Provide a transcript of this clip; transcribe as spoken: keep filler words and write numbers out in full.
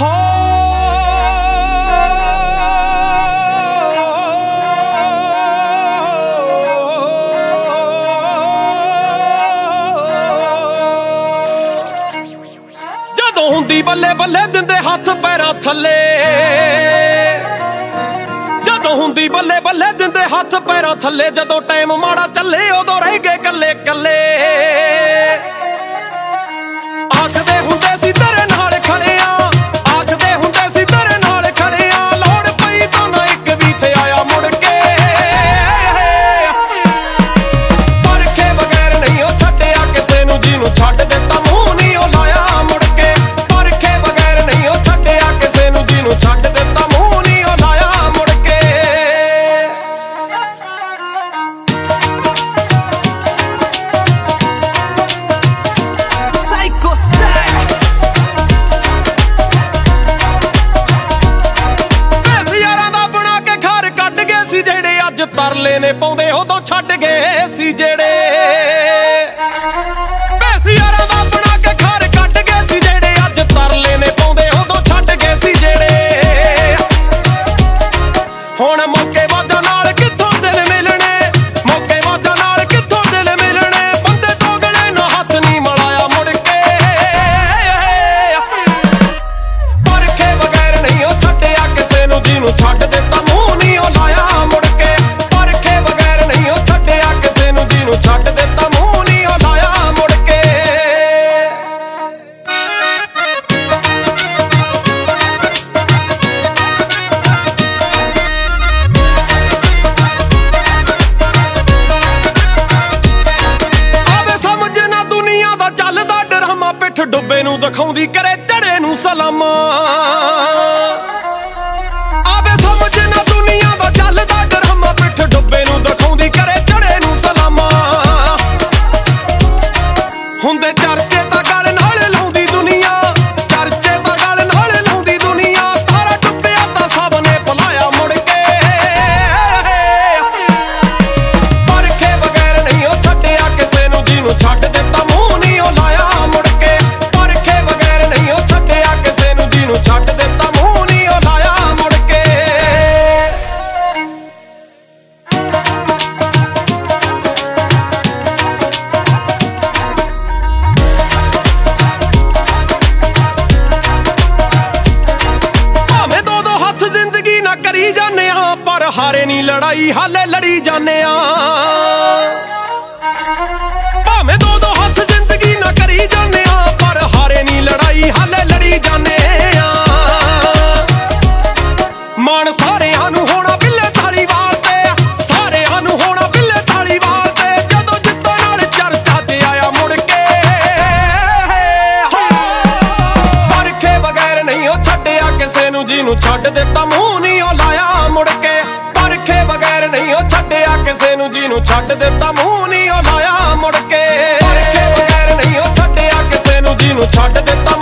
ਹੁੰਦੀ ਬੱਲੇ ਬੱਲੇ ਦਿੰਦੇ ਹੱਥ ਪੈਰਾਂ ਥੱਲੇ, ਜਦੋਂ ਹੁੰਦੀ ਬੱਲੇ ਬੱਲੇ ਦਿੰਦੇ ਹੱਥ ਪੈਰਾਂ ਥੱਲੇ, ਜਦੋਂ ਟਾਈਮ ਮਾੜਾ ਚੱਲੇ ਉਦੋਂ ਰਹਿ ਗਏ ਕੱਲੇ ਕੱਲੇ। ਆਖਦੇ ਹੁੰਦੇ ਸੀ ਤੇਰੇ ਨਾਲ ਖੜੇ ਆ, ਆਖਦੇ ਹੁੰਦੇ ਸੀ ਤੇਰੇ ਨਾਲ ਖੜੇ ਆ, ਲੋੜ ਪਈ ਤਾਂ ਨਾ ਇੱਕ ਵੀ ਥੇ ਆਇਆ ਮੁੜ ਕੇ। ਪਰਖੇ ਬਗੈਰ ਨਹੀਂ ਉਹ ਛੱਡਿਆ ਕਿਸੇ ਨੂੰ, ਜਿਹਨੂੰ ਛੱਡ ਦਿੱਤਾ ਮੂੰਹ ਨਹੀਂ ਉਹ ਲਾਇਆ ਮੁੜ ਕੇ। ਛੱਡ ਦਿੱਤਾ ਮੂੰਹ ਨਹੀਂ ਉਹ ਲਾਇਆ ਮੁੜ ਕੇ। ਸਾਈਕੋ ਸਟਾਈਲ ਪੈਸੇ ਯਾਰਾਂ ਦਾ ਬਣਾ ਕੇ ਘਰ ਕੱਢ ਗਏ ਸੀ ਜਿਹੜੇ, ਅੱਜ ਤਰਲੇ ਨੇ ਪਾਉਂਦੇ ਉਦੋਂ ਛੱਡ ਗਏ ਸੀ ਜਿਹੜੇ। ਪੈਸੇ ਯਾਰਾਂ ਦਾ ਬਣਾ ਕੇ ਘਰ ਕੱਢ ਗਏ ਸੀ ਜਿਹੜੇ, ਅੱਜ ਤਰਲੇ ਨੇ ਪਾਉਂਦੇ ਉਦੋਂ ਛੱਡ ਗਏ ਸੀ ਜਿਹੜੇ। ਹੁਣ ਮੌਕੇ ਵਾਜਾਂ ਨਾਲ ਕਿੱਥੋਂ ਦਿਲ ਮਿਲਣੇ, ਮੌਕੇ ਵਾਜਾਂ ਨਾਲ ਕਿੱਥੋਂ ਦਿਲ ਮਿਲਣੇ, ਬੰਦੇ ਟੋਗਲੇ ਨਾ ਹੱਥ ਨਹੀਂ ਮਿਲਾਇਆ ਮੁੜ ਕੇ। ਪਰਖੇ ਬਗੈਰ ਨਹੀਂ ਉਹ ਛੱਡਿਆ ਕਿਸੇ ਨੂੰ, ਜਿਹਨੂੰ ਛੱਡ ਦਿੱਤਾ ਮੂੰਹ ਨਹੀਂ ਉਹ ਲਾਇਆ ਮੁੜ ਕੇ। ਪਰਖੇ ਬਗੈਰ ਨਹੀਂ ਉਹ ਛੱਡਿਆ ਕਿਸੇ ਨੂੰ, ਜਿਹਨੂੰ ਛੱਡ ਦਿੱਤਾ ਮੂੰਹ ਨਹੀਂ ਉਹ ਲਾਇਆ ਮੁੜ ਕੇ। ਚੱਲਦਾ ਡਰਾਮਾ ਪਿੱਠ ਡੁੱਬੇ ਨੂੰ ਦਿਖਾਉਂਦੀ ਕਰੇ ਝੜੇ ਨੂੰ ਸਲਾਮਾਂ। ਆਵੇ ਸਮਝ ਨਾ ਦੁਨੀਆ ਦਾ ਚੱਲਦਾ ਡਰਾਮਾ ਪਿੱਠ ਡੁੱਬੇ ਨੂੰ ਦਿਖਾਉਂਦੀ ਕਰੇ ਝੜੇ ਨੂੰ ਸਲਾਮਾਂ। ਹੁੰਦੇ ਚਰਚੇ ਤਾਂ ਗੱਲ ਨਾਲ ਲਾਉਂਦੀ ਦੁਨੀਆ, ਚਰਚੇ ਤਾਂ ਗੱਲ ਨਾਲ ਲਾਉਂਦੀ ਦੁਨੀਆ, ਤਾਰਾ ਡੁੱਬਿਆ ਤਾਂ ਸਭ ਨੇ ਭੁਲਾਇਆ ਮੁੜ ਕੇ। ਪਰਖੇ ਬਗੈਰ ਨਹੀਂ ਉਹ ਛੱਡਿਆ ਕਿਸੇ ਨੂੰ, ਜਿਹਨੂੰ ਛੱਡ ਦਿੱਤਾ ਮੂੰਹ ਨਹੀਂ ਉਹ ਲਾਇਆ ਮੁੜ ਕੇ। ਪਰਖੇ ਬਗੈਰ ਨਹੀਂ ਉਹ ਛੱਡਿਆ ਕਿਸੇ ਨੂੰ, ਜਿਹਨੂੰ ਛੱਡ ਦਿੱਤਾ ਮੂੰਹ ਨਹੀਂ ਉਹ ਲਾਇਆ ਮੁੜ ਕੇ। ਭਾਵੇਂ ਦੋ ਦੋ ਹੱਥ ਜ਼ਿੰਦਗੀ ਨਾ ਕਰੀ ਜਾਂਦੇ ਆ, ਪਰ ਹਾਰੇ ਨਹੀਂ ਲੜਾਈ ਹਾਲੇ ਲੜੀ ਜਾਂਦੇ ਆ। ਭਾਵੇਂ ਦੋ ਦੋ ਹੱਥ ਜ਼ਿੰਦਗੀ ਨਾ ਕਰੀ ਜਾਂਦੇ ਆ, ਪਰ ਹਾਰੇ ਨਹੀਂ ਲੜਾਈ ਹਾਲੇ ਲੜੀ ਜਾਂਦੇ ਆ। ਮਾਣ ਸਾਰਿਆਂ ਨੂੰ ਹੋਣਾ ਬਿੱਲੇ ਧਾਲੀਵਾਲ ਤੇ, ਸਾਰਿਆਂ ਨੂੰ ਹੋਣਾ ਬਿੱਲੇ ਧਾਲੀਵਾਲ ਤੇ, ਜਦੋਂ ਜਿੱਤਾਂ ਨਾਲ ਚਰਚਾ ਤੇ ਆਇਆ ਮੁੜ ਕੇ। ਪਰਖੇ ਬਗੈਰ ਨਹੀਂ ਉਹ ਛੱਡਿਆ ਕਿਸੇ ਨੂੰ, ਜਿਹਨੂੰ ਛੱਡ ਦਿੱਤਾ ਮੂੰਹ ਨਹੀਂ ਉਹ ਲਾਇਆ ਮੁੜ ਕੇ। ਪਰਖੇ ਬਗੈਰ ਨਹੀਂ ਉਹ ਛੱਡਿਆ ਕਿਸੇ ਨੂੰ, ਜਿਹਨੂੰ ਛੱਡ ਦਿੱਤਾ ਮੂੰਹ ਨਹੀਂ ਉਹ ਲਾਇਆ ਮੁੜ ਕੇ। ਪਰਖੇ ਬਗੈਰ ਨਹੀਂ ਉਹ ਛੱਡਿਆ ਕਿਸੇ ਨੂੰ, ਜਿਹਨੂੰ ਛੱਡ ਦਿੱਤਾ